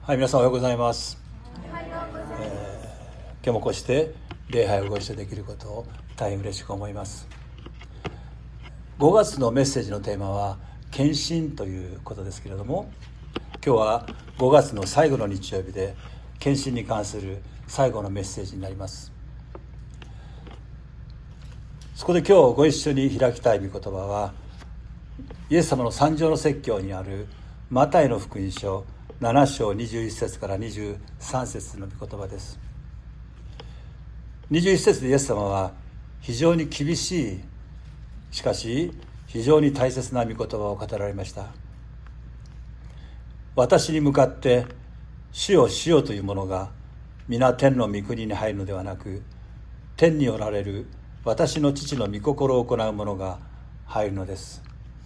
はい、皆さんおはようございます。今日もこうして礼拝をご一緒できることを大変嬉しく思います。5月のメッセージのテーマは献身ということですけれども、今日は5月の最後の日曜日で献身に関する最後のメッセージになります。そこで今日ご一緒に開きたい御言葉は、イエス様の三条の説教にあるマタイの福音書7章21節から23節の御言葉です。21節でイエス様は非常に厳しい、しかし非常に大切な御言葉を語られました。私に向かって主よ主よという者が皆天の御国に入るのではなく、天におられる私の父の御心を行う者が入るのです。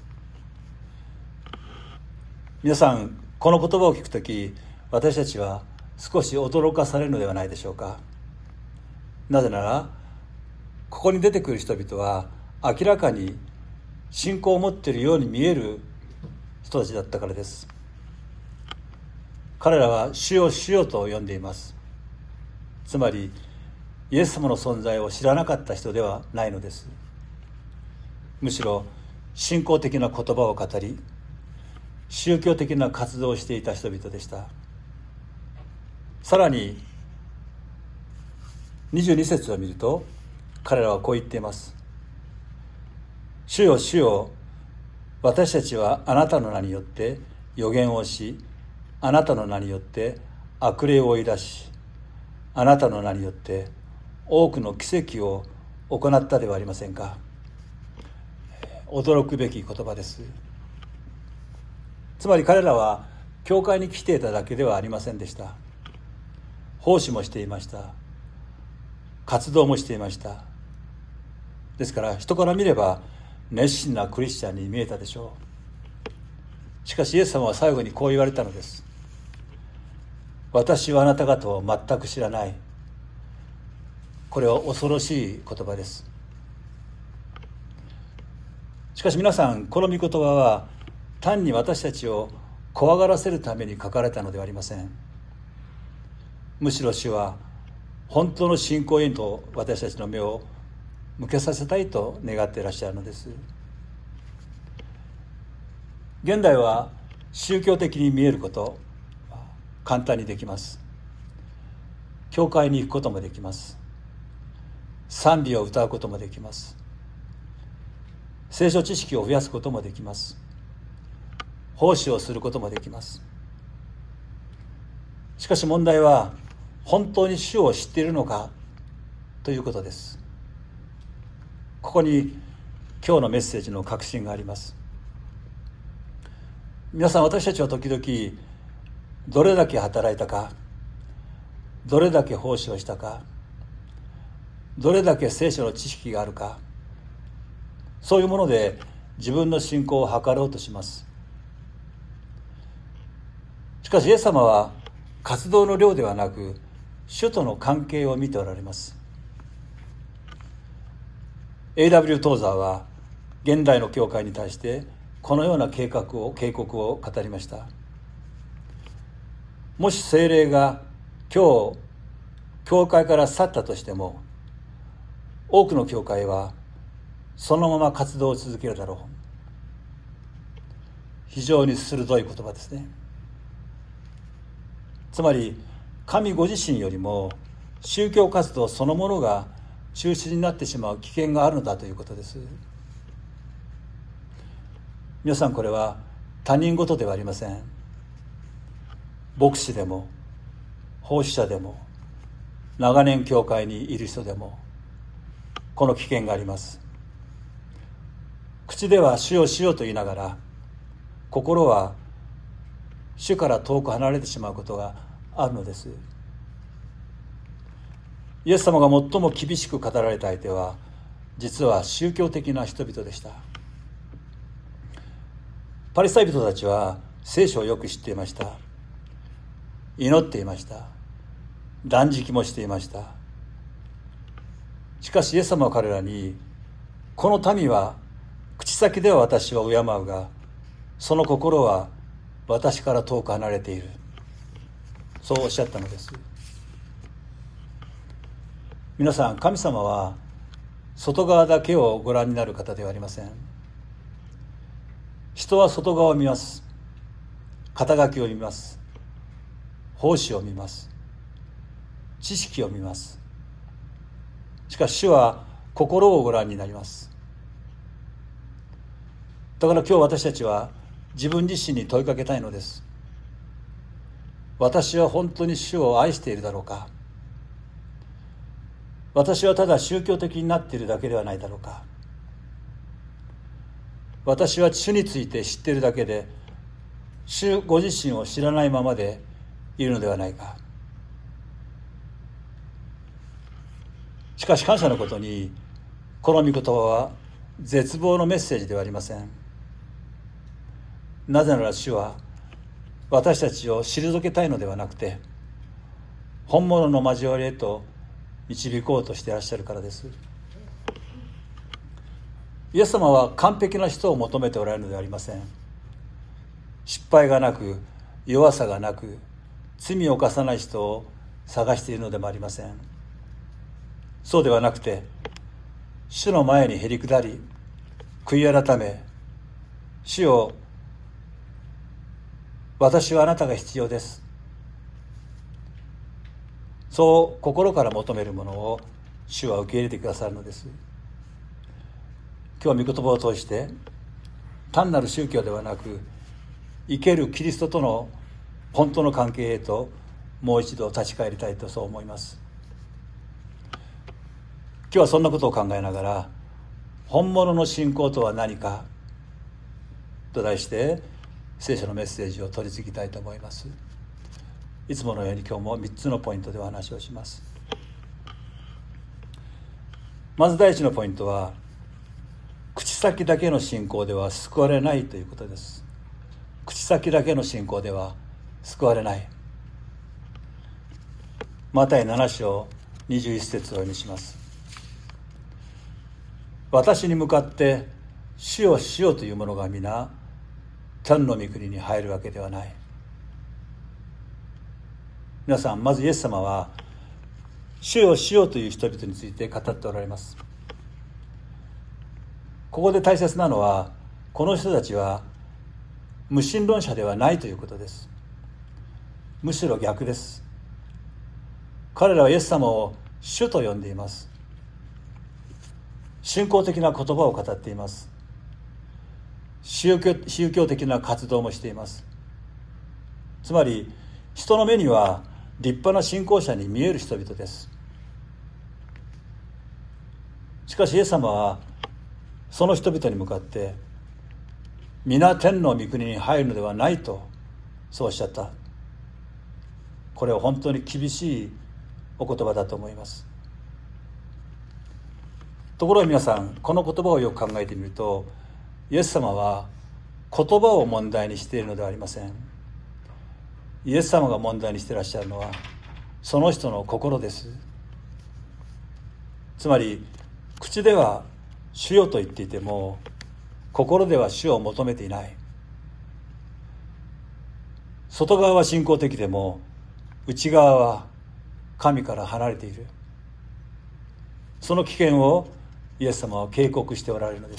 皆さん、この言葉を聞くとき、私たちは少し驚かされるのではないでしょうか。なぜなら、ここに出てくる人々は明らかに信仰を持っているように見える人たちだったからです。彼らは主よ主よと呼んでいます。つまりイエス様の存在を知らなかった人ではないのです。むしろ信仰的な言葉を語り、宗教的な活動をしていた人々でした。さらに22節を見ると、彼らはこう言っています。主よ主よ、私たちはあなたの名によって預言をし、あなたの名によって悪霊を追い出し、あなたの名によって多くの奇跡を行ったではありませんか。驚くべき言葉です。つまり彼らは教会に来ていただけではありませんでした。奉仕もしていました。活動もしていました。ですから人から見れば熱心なクリスチャンに見えたでしょう。しかしイエス様は最後にこう言われたのです。私はあなた方を全く知らない。これは恐ろしい言葉です。しかし皆さん、この御言葉は単に私たちを怖がらせるために書かれたのではありません。むしろ主は本当の信仰へと私たちの目を向けさせたいと願っていらっしゃるのです。現代は宗教的に見えること、簡単にできます。教会に行くこともできます。賛美を歌うこともできます。聖書知識を増やすこともできます。奉仕をすることもできます。しかし問題は、本当に主を知っているのかということです。ここに今日のメッセージの核心があります。皆さん、私たちは時々どれだけ働いたか、どれだけ奉仕をしたか、どれだけ聖書の知識があるか、そういうもので自分の信仰を測ろうとします。しかしイエス様は活動の量ではなく、主との関係を見ておられます。 A.W. トーザーは現代の教会に対してこのような警告を語りました。もし聖霊が今日教会から去ったとしても、多くの教会はそのまま活動を続けるだろう。非常に鋭い言葉ですね。つまり神ご自身よりも宗教活動そのものが中心になってしまう危険があるのだということです。皆さん、これは他人事ではありません。牧師でも奉仕者でも長年教会にいる人でもこの危険があります。口では主よ主よと言いながら、心は主から遠く離れてしまうことがあるのです。イエス様が最も厳しく語られた相手は、実は宗教的な人々でした。パリサイ人たちは聖書をよく知っていました。祈っていました。断食もしていました。しかしイエス様は彼らに、この民は口先では私を敬うが、その心は私から遠く離れている。 そうおっしゃったのです。皆さん、神様は外側だけをご覧になる方ではありません。人は外側を見ます。肩書きを見ます。奉仕を見ます。知識を見ます。しかし主は心をご覧になります。だから今日私たちは自分自身に問いかけたいのです。私は本当に主を愛しているだろうか。私はただ宗教的になっているだけではないだろうか。私は主について知っているだけで主ご自身を知らないままでいるのではないか。しかし感謝のことに、この御言葉は絶望のメッセージではありません。なぜなら主は私たちを退けたいのではなくて、本物の交わりへと導こうとしていらっしゃるからです。イエス様は完璧な人を求めておられるのではありません。失敗がなく、弱さがなく、罪を犯さない人を探しているのでもありません。そうではなくて、主の前にへり下り、悔い改め、主よ、私はあなたが必要です。そう心から求めるものを主は受け入れてくださるのです。今日は御言葉を通して、単なる宗教ではなく、生けるキリストとの本当の関係へともう一度立ち返りたいとそう思います。今日はそんなことを考えながら、本物の信仰とは何かと題して聖書のメッセージを取り次ぎたいと思います。いつものように今日も3つのポイントでお話をします。まず第一のポイントは、口先だけの信仰では救われないということです。口先だけの信仰では救われない。マタイ7章21節をお読みします。私に向かって主よ主よという者が皆天の御国に入るわけではない。皆さん、まずイエス様は主よ主よという人々について語っておられます。ここで大切なのは、この人たちは無神論者ではないということです。むしろ逆です。彼らはイエス様を主と呼んでいます。信仰的な言葉を語っています。宗教的な活動もしています。つまり人の目には立派な信仰者に見える人々です。しかしイエス様はその人々に向かって、皆天の御国に入るのではないとそうおっしゃった。これは本当に厳しいお言葉だと思います。ところが皆さん、この言葉をよく考えてみると、イエス様は言葉を問題にしているのではありません。イエス様が問題にしていらっしゃるのはその人の心です。つまり口では主よと言っていても、心では主を求めていない。外側は信仰的でも内側は神から離れている。その危険をイエス様は警告しておられるのです。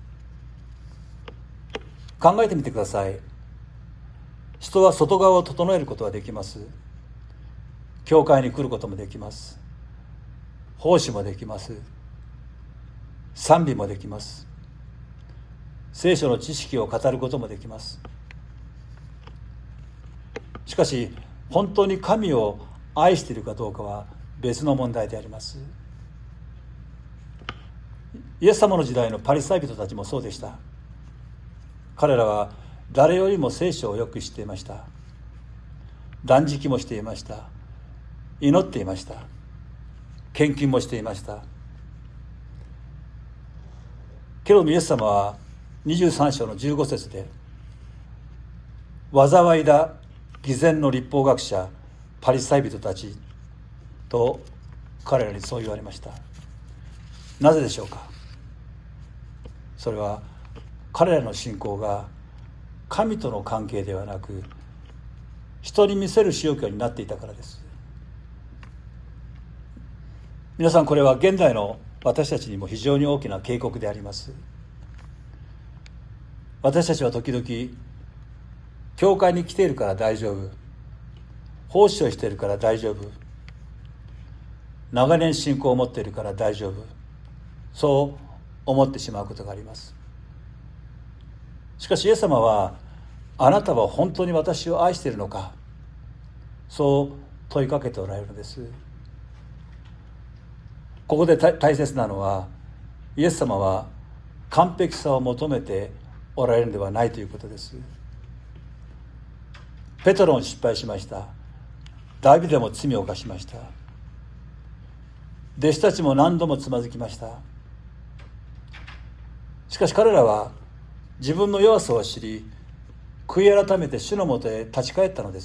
考えてみてください。人は外側を整えることはできます。教会に来ることもできます。奉仕もできます。賛美もできます。聖書の知識を語ることもできます。しかし本当に神を愛しているかどうかは別の問題であります。イエス様の時代のパリサイ人たちもそうでした。彼らは誰よりも聖書をよく知っていました。断食もしていました。祈っていました。献金もしていました。けれどもイエス様は23章の15節で、災いだ偽善の律法学者パリサイ人たちと彼らにそう言われました。なぜでしょうか。それは、彼らの信仰が神との関係ではなく、 人に見せる宗教になっていたからです。皆さん、これは現代の私たちにも非常に大きな警告であります。私たちは時々、教会に来ているから大丈夫、奉仕をしているから大丈夫、長年信仰を持っているから大丈夫、そう思ってしまうことがあります。しかしイエス様は、あなたは本当に私を愛しているのか、そう問いかけておられるのです。ここで大切なのは、イエス様は完璧さを求めておられるのではないということです。ペトロも失敗しました。ダビデも罪を犯しました。弟子たちも何度もつまずきました。しかし彼らは自分の弱さを知り、悔い改めて主のもとへ立ち返ったのです。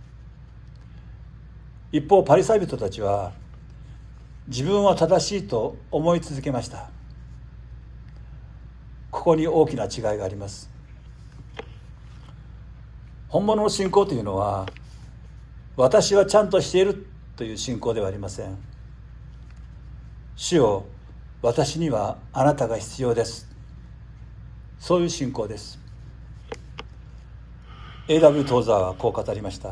一方、パリサイ人たちは自分は正しいと思い続けました。ここに大きな違いがあります。本物の信仰というのは、私はちゃんとしているという信仰ではありません。主よ、私にはあなたが必要です、そういう信仰です。 A.W. トーザーはこう語りました。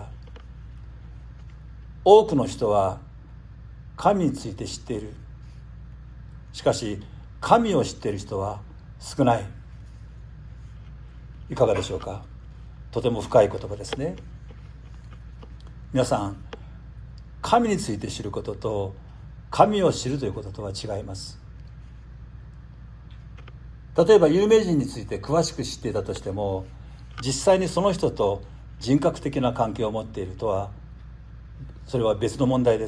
多くの人は神について知っている。しかし神を知っている人は少ない。いかがでしょうか。とても深い言葉ですね。皆さん、神について知ることと神を知るということとは違います。例えば有名人について詳しく知っていたとしても、実際にその人と人格的な関係を持っているとは、それは別の問題です。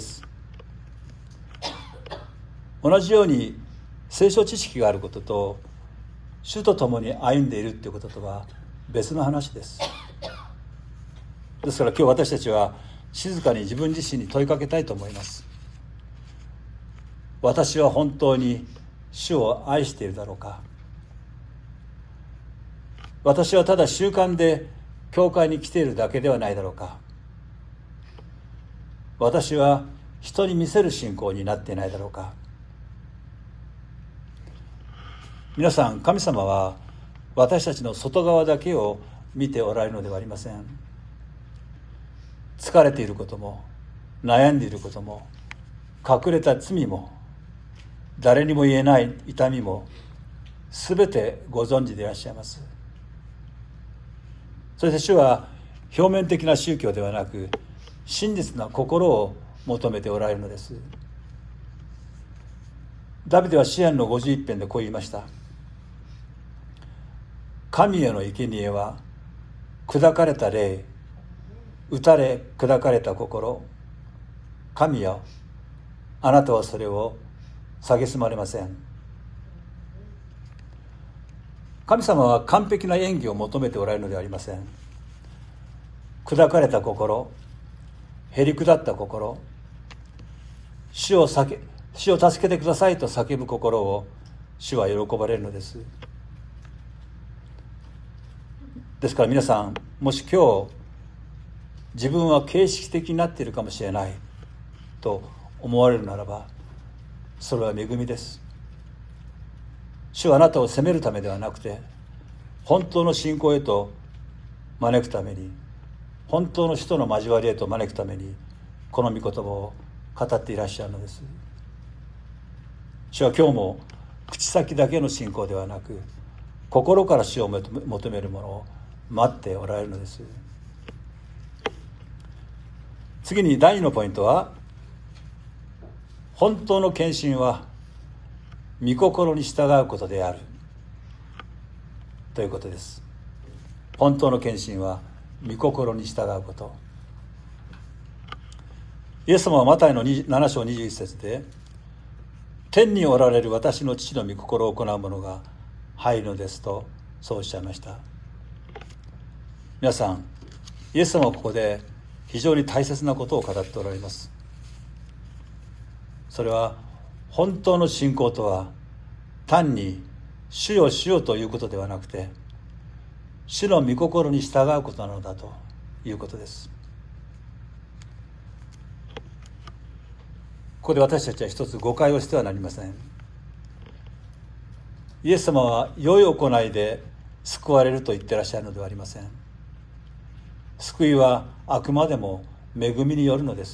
同じように聖書知識があることと主と共に歩んでいるということとは別の話です。ですから今日私たちは静かに自分自身に問いかけたいと思います。私は本当に主を愛しているだろうか。私はただ習慣で教会に来ているだけではないだろうか。私は人に見せる信仰になっていないだろうか。皆さん、神様は私たちの外側だけを見ておられるのではありません。疲れていることも、悩んでいることも、隠れた罪も、誰にも言えない痛みも、すべてご存知でいらっしゃいます。そして主は表面的な宗教ではなく、真実な心を求めておられるのです。ダビデは詩篇の51編でこう言いました。神への生贄は砕かれた霊、打たれ砕かれた心。神よ、あなたはそれを蔑まれません。神様は完璧な演技を求めておられるのではありません。砕かれた心、へりくだった心、主を助けてくださいと叫ぶ心を主は喜ばれるのです。ですから皆さん、もし今日自分は形式的になっているかもしれないと思われるならば、それは恵みです。主はあなたを責めるためではなくて、本当の信仰へと招くために、本当の主との交わりへと招くために、この御言葉を語っていらっしゃるのです。主は今日も口先だけの信仰ではなく、心から主を求めるものを待っておられるのです。次に第2のポイントは、本当の献身は御心に従うことであるということです。本当の献身は御心に従うこと。イエス様はマタイの7章21節で、天におられる私の父の御心を行う者が入るのですとそうおっしゃいました。皆さん、イエス様はここで非常に大切なことを語っておられます。それは本当の信仰とは単に主よ主よということではなくて、主の御心に従うことなのだということです。 こで私たちは一つ誤解をしてはなりません。イエス様は良い行いで救われると言ってらっしゃるのではありません。救いはあくまでも恵みによるのです。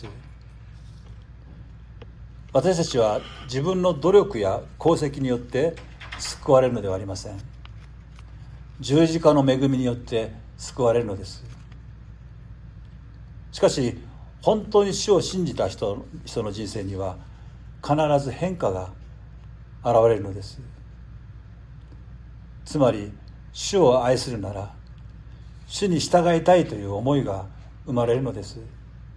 私たちは自分の努力や功績によって救われるのではありません。十字架の恵みによって救われるのです。しかし本当に主を信じた人の人生には必ず変化が現れるのです。つまり主を愛するなら主に従いたいという思いが生まれるのです。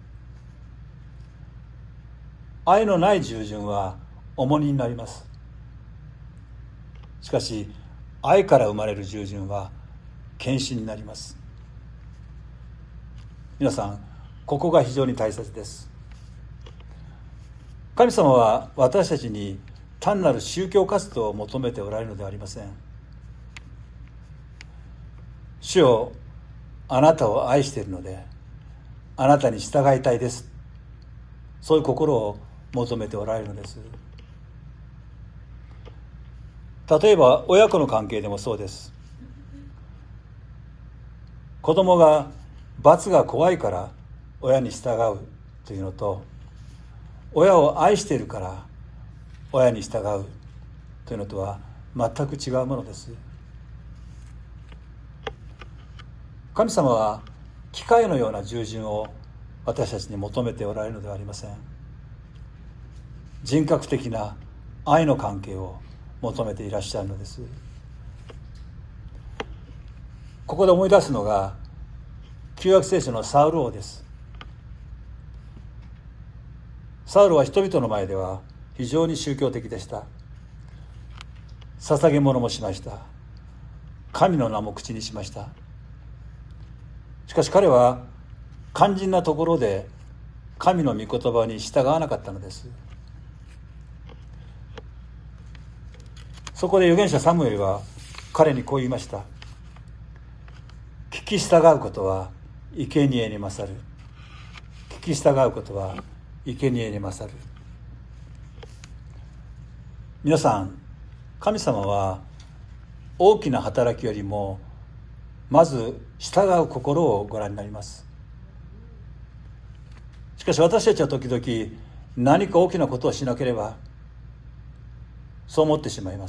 愛のない従順は重荷になります。しかし愛から生まれる従順は献身になります。皆さん、ここが非常に大切です。神様は私たちに単なる宗教活動を求めておられるのではありません。主よ、あなたを愛しているのであなたに従いたいです、そういう心を求めておられるのです。例えば親子の関係でもそうです。子供が罰が怖いから親に従うというのと、親を愛しているから親に従うというのとは全く違うものです。神様は機械のような従順を私たちに求めておられるのではありません。人格的な愛の関係を求めていらっしゃるのです。ここで思い出すのが旧約聖書のサウル王です。サウルは人々の前では非常に宗教的でした。捧げ物もしました。神の名も口にしました。しかし彼は肝心なところで神の御言葉に従わなかったのです。そこで預言者サムエルは彼にこう言いました。聞き従うことは生贄に勝る。聞き従うことは生贄に勝る。皆さん、神様は大きな働きよりもまず従う心をご覧になります。しかし私たちは時々何か大きなことをしなければそう思ってしまいます。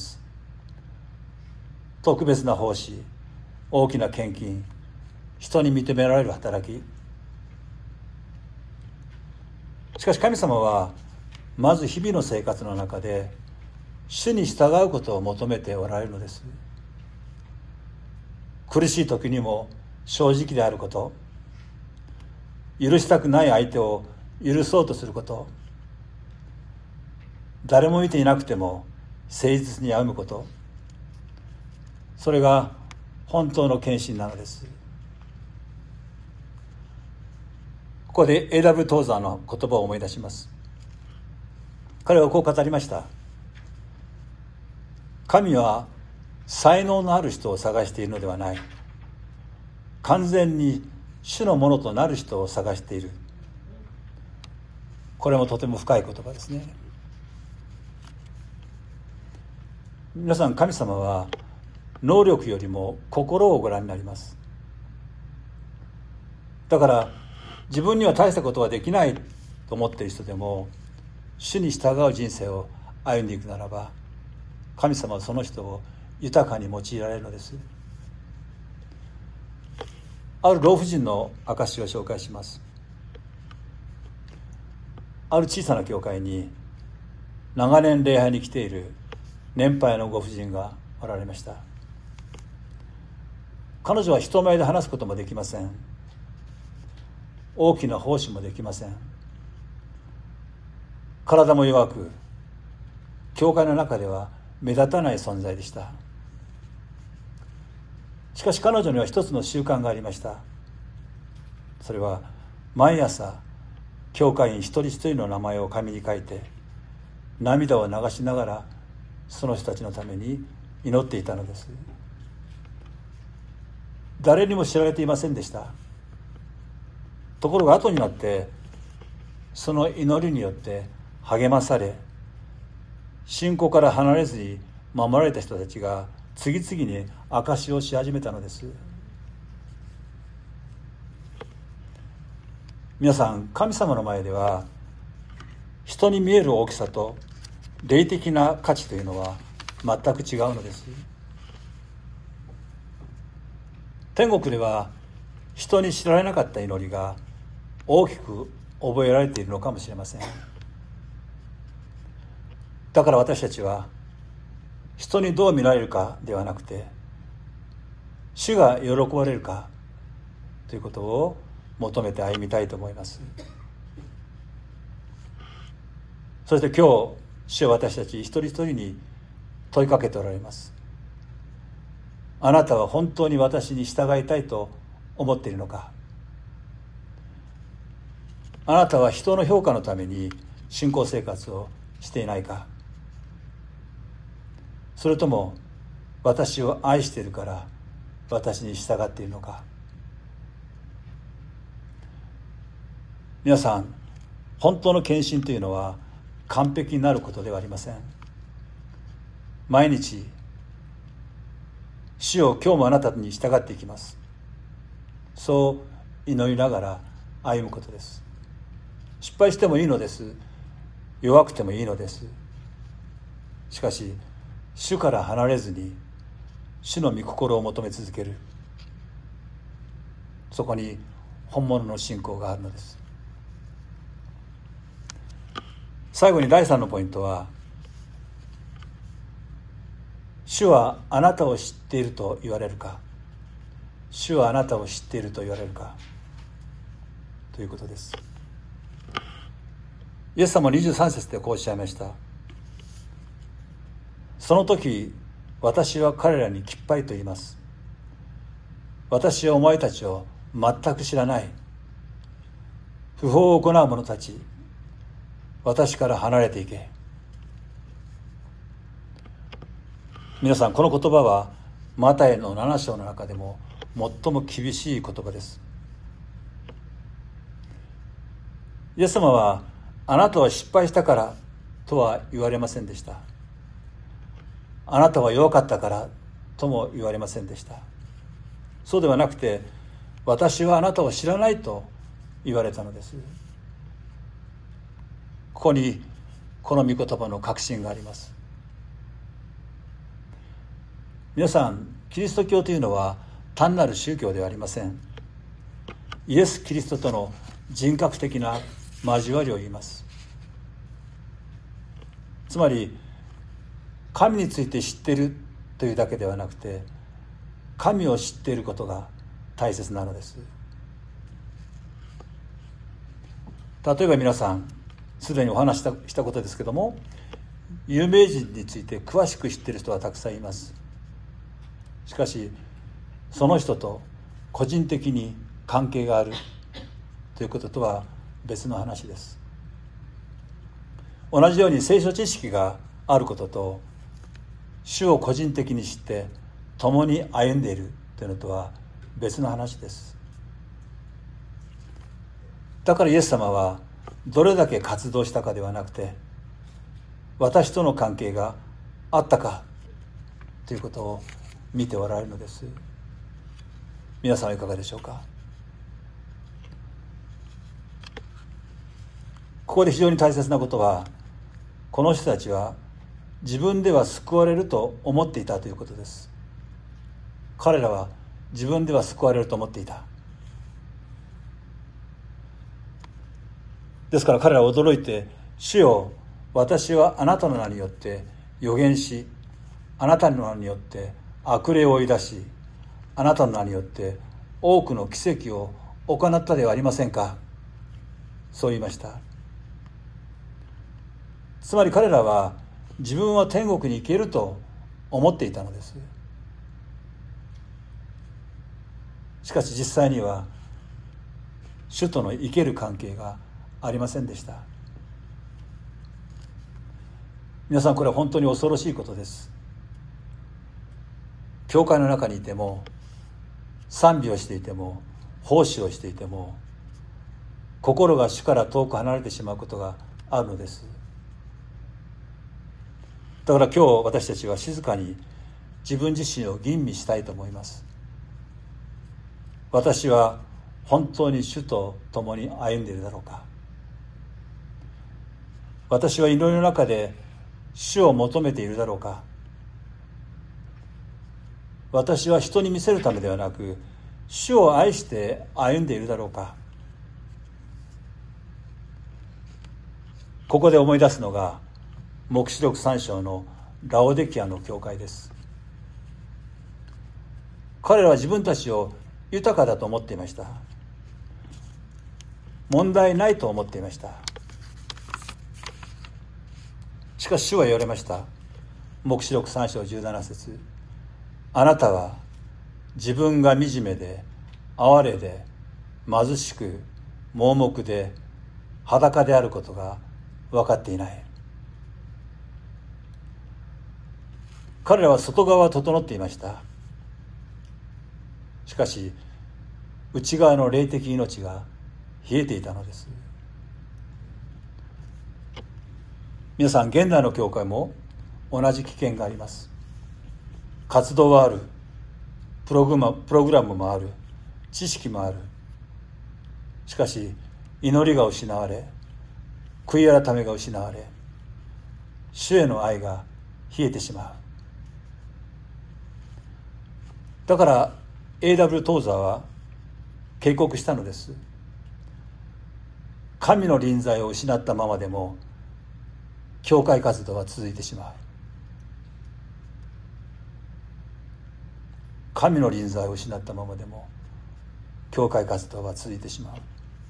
特別な奉仕、大きな献金、人に認められる働き。しかし神様はまず日々の生活の中で主に従うことを求めておられるのです。苦しい時にも正直であること、許したくない相手を許そうとすること、誰も見ていなくても誠実に歩むこと、それが本当の献身なのです。ここで A.W. トーザーの言葉を思い出します。彼はこう語りました。神は才能のある人を探しているのではない。完全に主のものとなる人を探している。これもとても深い言葉ですね。皆さん、神様は能力よりも心をご覧になります。だから自分には大したことはできないと思っている人でも主に従う人生を歩んでいくならば、神様はその人を豊かに用いられるのです。ある老婦人の証を紹介します。ある小さな教会に長年礼拝に来ている年配のご婦人がおられました。彼女は人前で話すこともできません。大きな奉仕もできません。体も弱く、教会の中では目立たない存在でした。しかし彼女には一つの習慣がありました。それは毎朝教会員一人一人の名前を紙に書いて涙を流しながらその人たちのために祈っていたのです。誰にも知られていませんでした。ところが後になってその祈りによって励まされ、信仰から離れずに守られた人たちが次々に証しをし始めたのです。皆さん、神様の前では人に見える大きさと霊的な価値というのは全く違うのです。天国では人に知られなかった祈りが大きく覚えられているのかもしれません。だから私たちは人にどう見られるかではなくて、主が喜ばれるかということを求めて歩みたいと思います。そして今日、主は私たち一人一人に問いかけておられます。あなたは本当に私に従いたいと思っているのか。あなたは人の評価のために信仰生活をしていないか。それとも私を愛しているから私に従っているのか。皆さん、本当の献身というのは完璧になることではありません。毎日、主よ、今日もあなたに従っていきます、そう祈りながら歩むことです。失敗してもいいのです。弱くてもいいのです。しかし主から離れずに主の御心を求め続ける、そこに本物の信仰があるのです。最後に第3のポイントは、主はあなたを知っていると言われるか、主はあなたを知っていると言われるかということです。イエス様は23節でこうおっしゃいました。その時、私は彼らにきっぱりと言います。私はお前たちを全く知らない。不法を行う者たち、私から離れていけ。皆さん、この言葉はマタイの7章の中でも最も厳しい言葉です。イエス様はあなたは失敗したからとは言われませんでした。あなたは弱かったからとも言われませんでした。そうではなくて、私はあなたを知らないと言われたのです。ここにこの御言葉の確信があります。皆さん、キリスト教というのは単なる宗教ではありません。イエス・キリストとの人格的な交わりを言います。つまり、神について知っているというだけではなくて、神を知っていることが大切なのです。例えば皆さん、すでにお話したことですけども、有名人について詳しく知っている人はたくさんいます。しかし、その人と個人的に関係があるということとは別の話です。同じように聖書知識があることと、主を個人的に知って共に歩んでいるというのとは別の話です。だからイエス様はどれだけ活動したかではなくて、私との関係があったかということを見ておられるのです。皆さんはいかがでしょうか。ここで非常に大切なことは、この人たちは自分では救われると思っていたということです。彼らは自分では救われると思っていた。ですから彼らは驚いて、主よ、私はあなたの名によって預言し、あなたの名によって悪霊を追い出し、あなたの名によって多くの奇跡を行ったではありませんか。そう言いました。つまり彼らは自分は天国に行けると思っていたのです。しかし実際には主との生ける関係がありませんでした。皆さん、これは本当に恐ろしいことです。教会の中にいても、賛美をしていても、奉仕をしていても、心が主から遠く離れてしまうことがあるのです。 だから今日私たちは静かに自分自身を吟味したいと思います。私は本当に主と共に歩んでいるだろうか。私は祈りの中で主を求めているだろうか。私は人に見せるためではなく主を愛して歩んでいるだろうか。ここで思い出すのが黙示録3章のラオデキアの教会です。彼らは自分たちを豊かだと思っていました。問題ないと思っていました。しかし主は言われました。黙示録3章17節、あなたは自分が惨めで哀れで貧しく盲目で裸であることが分かっていない。彼らは外側は整っていました。しかし内側の霊的命が冷えていたのです。皆さん、現代の教会も同じ危険があります。活動はある、プログラムもある、知識もある。しかし祈りが失われ、悔い改めが失われ、主への愛が冷えてしまう。だから A.W. トーザーは警告したのです。神の臨在を失ったままでも教会活動は続いてしまう。神の臨在を失ったままでも教会活動は続いてしまう。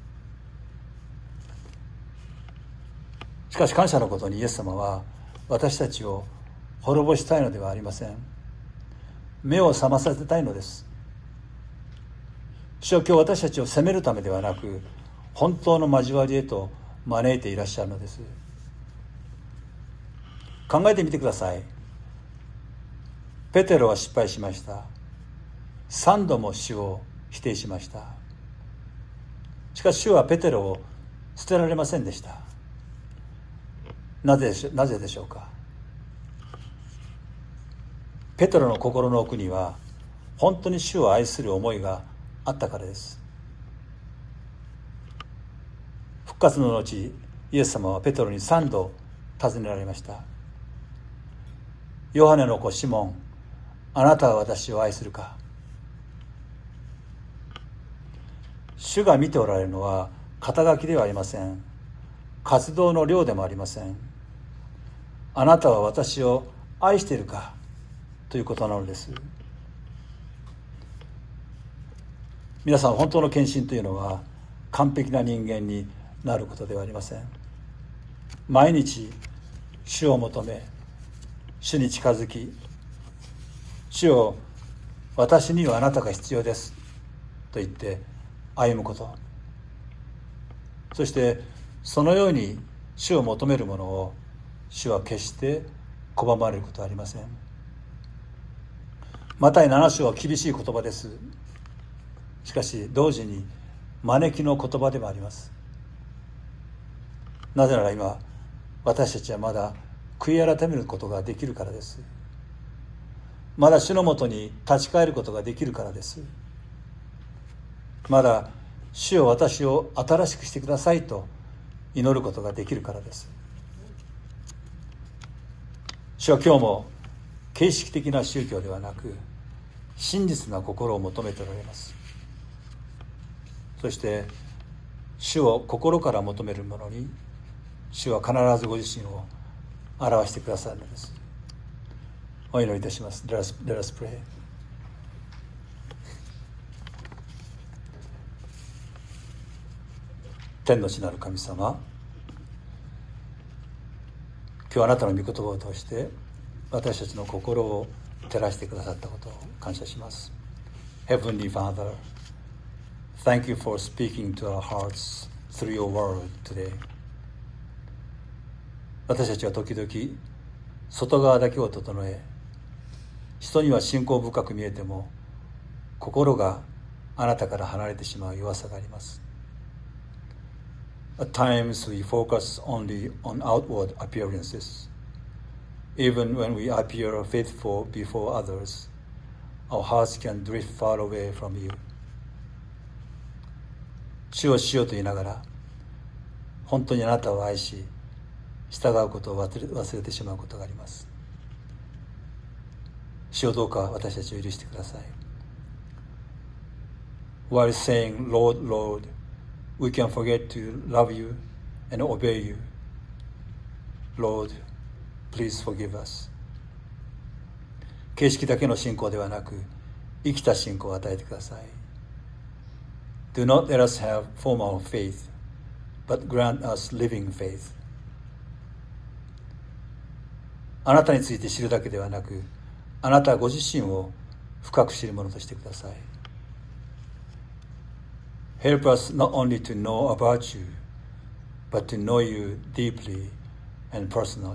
しかし感謝のことにイエス様は私たちを滅ぼしたいのではありません。目を覚まさせたいのです。主は今日私たちを責めるためではなく本当の交わりへと招いていらっしゃるのです。考えてみてください。ペテロは失敗しました。3度も主を否定しました。しかし主はペテロを捨てられませんでした。なぜでしょうか。ペテロの心の奥には本当に主を愛する思いがあったからです。復活の後、イエス様はペテロに3度尋ねられました。ヨハネの子シモン、あなたは私を愛するか。主が見ておられるのは肩書きではありません。活動の量でもありません。あなたは私を愛しているかということなのです。皆さん、本当の献身というのは完璧な人間になることではありません。毎日主を求め、主に近づき、主よ、私にはあなたが必要ですと言って歩むこと、そしてそのように主を求める者を主は決して拒まれることはありません。マタイ7章は厳しい言葉です。しかし同時に招きの言葉でもあります。なぜなら今私たちはまだ悔い改めることができるからです。まだ主のもとに立ち返ることができるからです。まだ主よ、私を新しくしてくださいと祈ることができるからです。主は今日も形式的な宗教ではなく真実な心を求めておられます。そして主を心から求める者に主は必ずご自身を表してくださるのです。お祈りいたします。 Let us pray。 天の地なる神様、今日あなたの御言葉を通して私たちの心を照らしてくださったことを感謝します。 Heavenly Father, thank you for speaking to our hearts through your word today。 私たちは時々外側だけを整え、人には信仰深く見えても心があなたから離れてしまう弱さがあります。 At times we focus only on outward appearances, Even when we appear faithful before others, our hearts can drift far away from you. 主を主よと言いながら、本当にあなたを愛し、従うことを忘れてしまうことがあります。主よどうか私たちを許してください。While saying, Lord, Lord, we can forget to love you and obey you. Lord, please forgive us. 形式だけの信仰ではなく、生きた信仰を与えてください。Do not let us have formal faith, but grant us living faith. あなたについて知るだけではなく、あなたご自身を深く知るものとしてください。Help us not only to know about you, but to know you deeply and personally.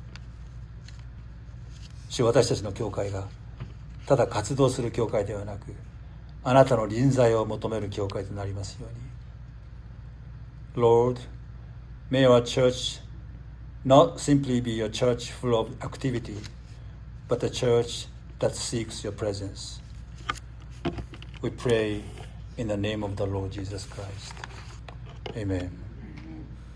主、私たちの教会がただ活動する教会ではなく、あなたの臨在を求める教会となりますように。Lord, may our church not simply be a church full of activity, but a church that seeks your presence. We pray in the name of the Lord Jesus Christ. Amen.